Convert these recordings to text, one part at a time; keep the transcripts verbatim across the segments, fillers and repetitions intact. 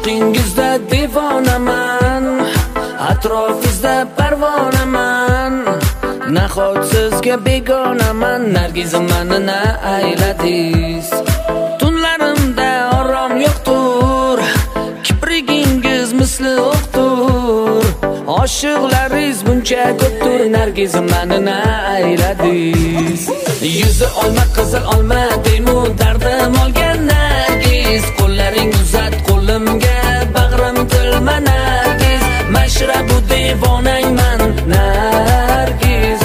ishqingizda devonaman, atrofingizda parvonaman. Nahot sizga begonaman, Nargizim meni na ayladingiz. Tunlarimda orom yo'qtur, kiprigingiz misli o'qtur. Oshiqlaringiz buncha ko'ptur, Nargizim meni na ayladingiz. Yuzi olma qizil olma deymu dardim olgan Nargiz. Qo'llaring uzat qo'limga, bag'rim tilma Nargiz. Mashrabu devonangman Nargiz.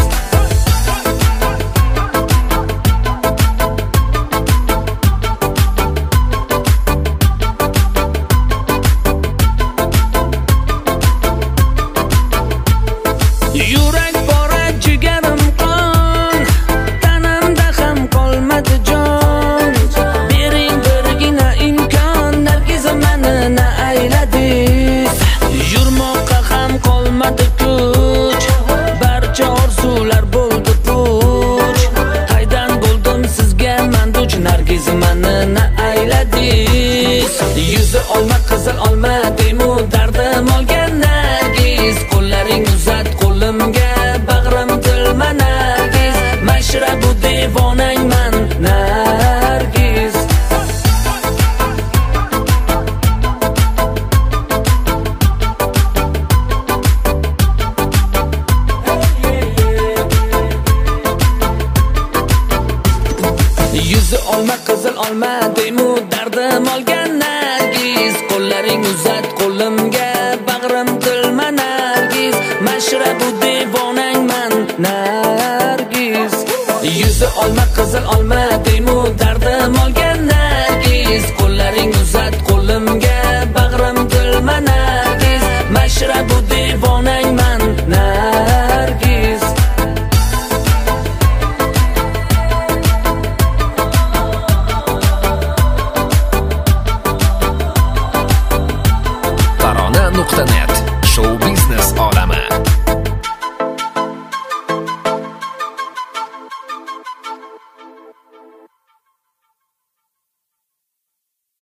Yurak bora jigarim qon, tanamda ham qolmadi jon. Bering birgina imkon, Nargizim meni na ayladingiz. Yurmoqqa ham qolmadi kuch, barcha orzular bo'ldi puch. Qaydan bo'ldim sizga man duch, Nargizim meni na ayladingiz. Yuzi olma qizil olma deymu dardim olgan Nargiz. Qo'llaring uzat qo'limga, bag'rim tilma Nargiz. Mashrabu devonangman Nargiz. Yuzi olma qizil olma deymu dardim olgan Nargiz. Qo'llaring uzat qo'limga, bag'rim tilma Nargiz. Mashrabu devonangman Nargiz. Yuzi olma qizil olma deymu dardim olgan Nargiz. Qo'llaring uzat qo'limga, bag'rim tilma Nargiz. Mashrabu devonangman Nargiz. tarona nuqta net Show biznes olami